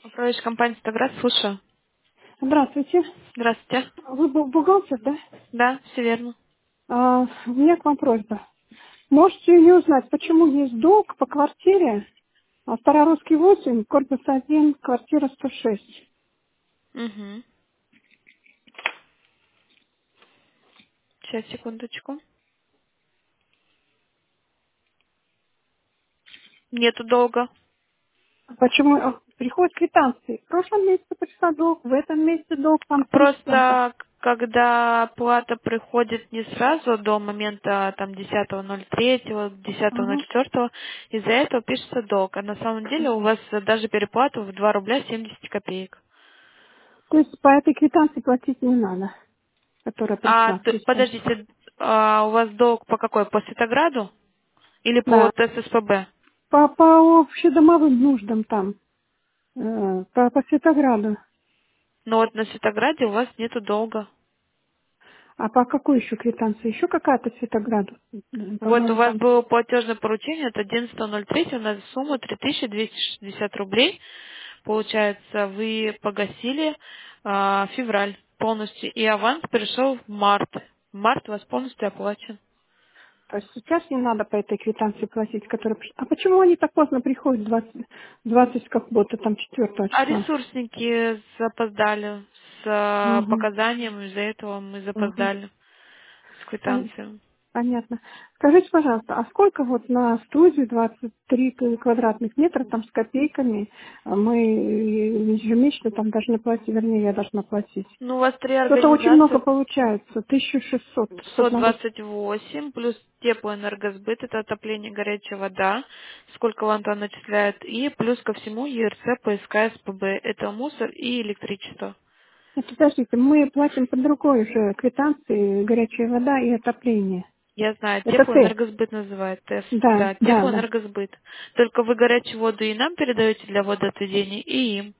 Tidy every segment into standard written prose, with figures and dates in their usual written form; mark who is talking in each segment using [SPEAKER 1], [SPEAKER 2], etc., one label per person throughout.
[SPEAKER 1] Управляющая компания «Стаград», слушаю.
[SPEAKER 2] Здравствуйте.
[SPEAKER 1] Здравствуйте.
[SPEAKER 2] Вы бухгалтер, да?
[SPEAKER 1] Да, все верно.
[SPEAKER 2] У меня к вам просьба. Можете мне узнать, почему есть долг по квартире Старорусский 8, корпус 1, квартира 106?
[SPEAKER 1] Угу. Сейчас, секундочку. Нету долга.
[SPEAKER 2] Почему приходят квитанции? В прошлом месяце пришла долг, в этом месяце долг, там 3 с чем-то.
[SPEAKER 1] Просто, когда плата приходит не сразу до момента там 10.03,
[SPEAKER 2] Ага.
[SPEAKER 1] 10.04, из-за этого пишется долг. А на самом деле у вас даже переплата в 2 рубля 70 копеек.
[SPEAKER 2] То есть по этой квитанции платить не надо, которая пришла, прислали.
[SPEAKER 1] Подождите, у вас долг по какой? По Светограду или по
[SPEAKER 2] Да.
[SPEAKER 1] ТССПБ?
[SPEAKER 2] По общедомовым нуждам там, по Светограду.
[SPEAKER 1] Но вот на Светограде у вас нету долга.
[SPEAKER 2] А по какой еще квитанции? Еще какая-то Светограду?
[SPEAKER 1] Вот у
[SPEAKER 2] По-моему,
[SPEAKER 1] вас
[SPEAKER 2] там.
[SPEAKER 1] было платежное поручение от 11.03 на сумму 3260 рублей. Получается, вы погасили февраль полностью, и аванс перешел в март. Март у вас полностью оплачен.
[SPEAKER 2] То есть сейчас не надо по этой квитанции платить, которая пришла. А почему они так поздно приходят, 20 как будто там 4
[SPEAKER 1] А
[SPEAKER 2] числа?
[SPEAKER 1] ресурсники запоздали с
[SPEAKER 2] Угу.
[SPEAKER 1] показанием, из-за этого мы
[SPEAKER 2] Угу.
[SPEAKER 1] запоздали с квитанцией.
[SPEAKER 2] Понятно. Скажите, пожалуйста, а сколько вот на студию 23 квадратных метра там с копейками мы ежемесячно там должны платить, вернее, я должна платить?
[SPEAKER 1] Ну, у вас три
[SPEAKER 2] Что-то очень много
[SPEAKER 1] организации
[SPEAKER 2] получается, 1600 с одного.
[SPEAKER 1] 128 плюс теплоэнергосбыт, это отопление, горячая вода, сколько вам там начисляют, и плюс ко всему ЕРЦ, ПСК, СПБ, это мусор и электричество.
[SPEAKER 2] Нет, подождите, мы платим по другой же квитанции, горячая вода и отопление.
[SPEAKER 1] Я знаю,
[SPEAKER 2] Это Т.
[SPEAKER 1] теплоэнергосбыт называют, ТЭС,
[SPEAKER 2] Да,
[SPEAKER 1] да,
[SPEAKER 2] да, да.
[SPEAKER 1] теплоэнергосбыт. Только вы горячую воду и нам передаете для водоотведения, и им.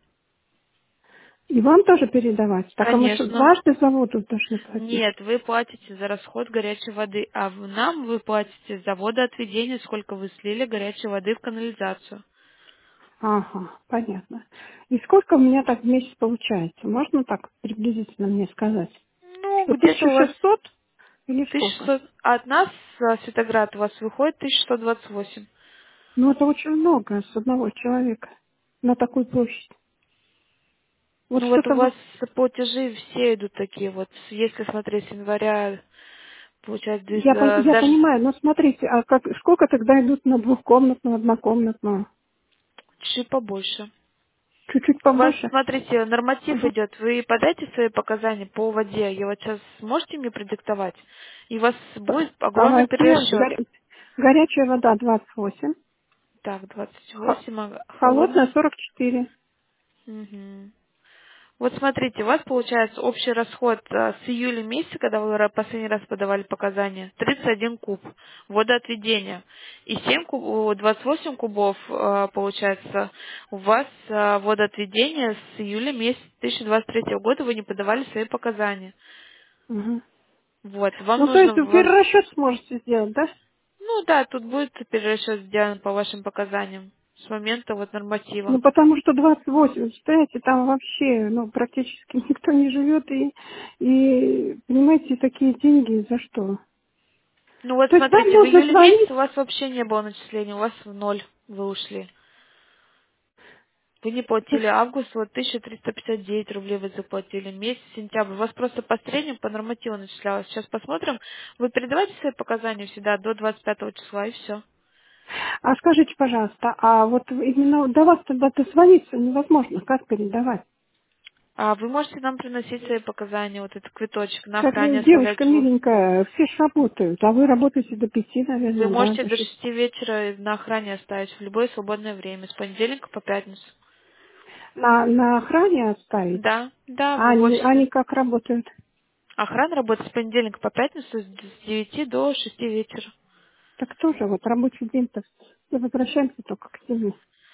[SPEAKER 2] И вам тоже передавать. Так а мы что,
[SPEAKER 1] Конечно.
[SPEAKER 2] дважды за воду должны платить?
[SPEAKER 1] Нет, вы платите за расход горячей воды, а нам вы платите за водоотведение, сколько вы слили горячей воды в канализацию.
[SPEAKER 2] Ага, понятно. И сколько у меня так в месяц получается? Можно так приблизительно мне сказать?
[SPEAKER 1] Ну,
[SPEAKER 2] Что
[SPEAKER 1] где-то у вас
[SPEAKER 2] 1600 или сколько?
[SPEAKER 1] 1600, а от нас, Светоград, у вас выходит 1128.
[SPEAKER 2] Ну, это очень много с одного человека на такую площадь. Вот
[SPEAKER 1] Ну вот у
[SPEAKER 2] что-то
[SPEAKER 1] вас платежи все идут такие вот, если смотреть с января, получается,
[SPEAKER 2] я
[SPEAKER 1] даже
[SPEAKER 2] понимаю, но смотрите, а сколько тогда идут на двухкомнатную, однокомнатную?
[SPEAKER 1] чуть побольше.
[SPEAKER 2] Чуть-чуть
[SPEAKER 1] У вас,
[SPEAKER 2] побольше?
[SPEAKER 1] смотрите, норматив
[SPEAKER 2] Ага.
[SPEAKER 1] идет, вы подайте свои показания по воде, я вот сейчас можете мне продиктовать, и у вас будет огромный
[SPEAKER 2] Давайте.
[SPEAKER 1] перерасчет.
[SPEAKER 2] Горячая вода 28,
[SPEAKER 1] Так, 28,
[SPEAKER 2] холодная
[SPEAKER 1] холодная.
[SPEAKER 2] 44.
[SPEAKER 1] Мгм. Вот смотрите, у вас получается общий расход с июля месяца, когда вы последний раз подавали показания, 31 куб водоотведения. И 28 кубов, получается, у вас водоотведение с июля месяца 2023 года вы не подавали свои показания.
[SPEAKER 2] Мгм.
[SPEAKER 1] Вот, вам
[SPEAKER 2] Ну, то есть
[SPEAKER 1] нужно,
[SPEAKER 2] вы перерасчет сможете сделать, да?
[SPEAKER 1] ну да, тут будет перерасчет сделан по вашим показаниям с момента вот норматива.
[SPEAKER 2] Ну, потому что 28, считаете, там вообще, ну, практически никто не живет, и понимаете, такие деньги за что?
[SPEAKER 1] Ну вот
[SPEAKER 2] То есть вам
[SPEAKER 1] смотрите, в
[SPEAKER 2] нужно
[SPEAKER 1] июле месяце у
[SPEAKER 2] звонить,
[SPEAKER 1] вас вообще не было начисления, у вас в ноль вы ушли. Вы не платили август, вот 1359 рублей вы заплатили. Месяц, сентябрь. У вас просто по среднему, по нормативу начислялось. Сейчас посмотрим. Вы передавайте свои показания всегда до 25 числа и все.
[SPEAKER 2] а скажите, пожалуйста, а вот именно до вас тогда дозвониться невозможно, как передавать?
[SPEAKER 1] А вы можете нам приносить свои показания, вот этот квиточек, на
[SPEAKER 2] Как
[SPEAKER 1] охране оставлять.
[SPEAKER 2] девушка миленькая, все ж работают, а вы работаете до 5,
[SPEAKER 1] Вы
[SPEAKER 2] наверное, да,
[SPEAKER 1] можете
[SPEAKER 2] до
[SPEAKER 1] до
[SPEAKER 2] 6.
[SPEAKER 1] 6 вечера на охране оставить в любое свободное время, с понедельника по пятницу.
[SPEAKER 2] На охране оставить?
[SPEAKER 1] Да, да,
[SPEAKER 2] А
[SPEAKER 1] вы в
[SPEAKER 2] они
[SPEAKER 1] офисе.
[SPEAKER 2] как работают?
[SPEAKER 1] Охрана работает с понедельника по пятницу с 9 до 6 вечера.
[SPEAKER 2] Так тоже вот рабочий день-то. Мы возвращаемся только к 7.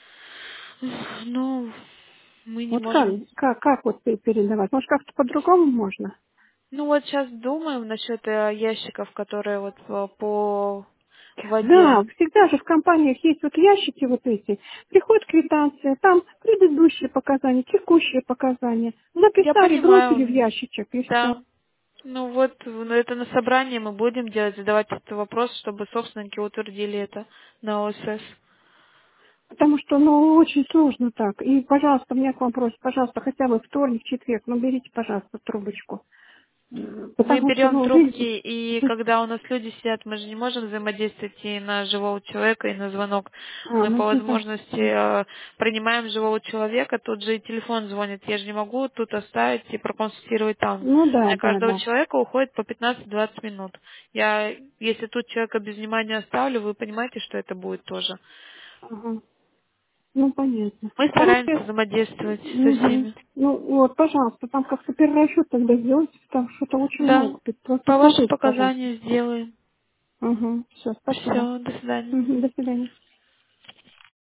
[SPEAKER 1] Ну, мы не
[SPEAKER 2] Вот как,
[SPEAKER 1] можем.
[SPEAKER 2] как вот передавать? Может, как-то по-другому можно?
[SPEAKER 1] Ну вот сейчас думаем насчет ящиков, которые вот по в
[SPEAKER 2] Да,
[SPEAKER 1] воде.
[SPEAKER 2] всегда же в компаниях есть вот ящики вот эти. Приходит квитанция, там предыдущие показания, текущие показания.
[SPEAKER 1] Я
[SPEAKER 2] Написали, бросили в
[SPEAKER 1] понимаю,
[SPEAKER 2] ящичек и все.
[SPEAKER 1] да. Ну вот, это на собрании мы будем делать, задавать этот вопрос, чтобы собственники утвердили это на ОСС.
[SPEAKER 2] Потому что, ну, очень сложно так. И, пожалуйста, у меня к вам просьба, пожалуйста, хотя бы вторник, четверг, ну, берите, пожалуйста, трубочку.
[SPEAKER 1] Мы
[SPEAKER 2] Потому что,
[SPEAKER 1] берем
[SPEAKER 2] ну,
[SPEAKER 1] трубки,
[SPEAKER 2] жизнь...
[SPEAKER 1] и когда у нас люди сидят, мы же не можем взаимодействовать и на живого человека, и на звонок.
[SPEAKER 2] А,
[SPEAKER 1] Мы
[SPEAKER 2] ну,
[SPEAKER 1] по
[SPEAKER 2] это да.
[SPEAKER 1] возможности принимаем живого человека, тут же и телефон звонит. Я же не могу тут оставить и проконсультировать там.
[SPEAKER 2] Ну, да,
[SPEAKER 1] На
[SPEAKER 2] да,
[SPEAKER 1] каждого
[SPEAKER 2] да.
[SPEAKER 1] человека уходит по 15-20 минут. Если тут человека без внимания оставлю, вы понимаете, что это будет тоже.
[SPEAKER 2] Ага. Ну, понятно.
[SPEAKER 1] Мы стараемся
[SPEAKER 2] Хорошо.
[SPEAKER 1] взаимодействовать со
[SPEAKER 2] Угу.
[SPEAKER 1] всеми.
[SPEAKER 2] Ну, вот, пожалуйста, там как-то перерасчет тогда сделайте, там что-то очень
[SPEAKER 1] Да,
[SPEAKER 2] много. Просто
[SPEAKER 1] по вашим
[SPEAKER 2] смотрите, пожалуйста.
[SPEAKER 1] показаниям сделаем.
[SPEAKER 2] Угу. Все, спасибо.
[SPEAKER 1] Все, до свидания.
[SPEAKER 2] Мгм. До свидания.